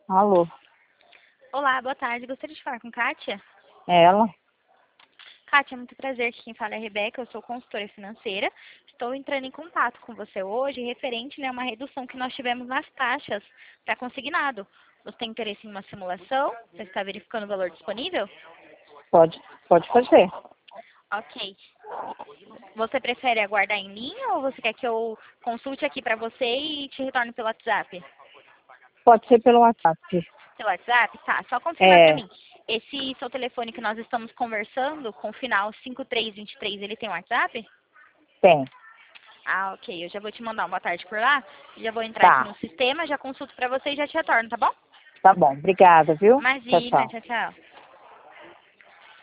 Alô, Olá, boa tarde. Gostaria de falar com Kátia. é ela? Kátia, muito prazer. Aqui quem fala é a Rebeca, eu sou consultora financeira. Estou entrando em contato com você hoje referente a uma redução que nós tivemos nas taxas para consignado. Você tem interesse em uma simulação? Você está verificando o valor disponível? Pode fazer. Ok. Você prefere aguardar em linha ou você quer que eu consulte aqui para você e te retorne pelo WhatsApp? Pode ser pelo WhatsApp. Pelo WhatsApp? Tá, só confirmar para É, mim. Esse seu telefone que nós estamos conversando, com o final 5323, ele tem WhatsApp? tem. Ah, ok. Eu já vou te mandar uma boa tarde por lá. Já vou entrar aqui Tá, no sistema, já consulto pra você e já te retorno, tá bom? tá bom. Obrigada, viu? Tchau, Imagina, tchau. tchau, tchau.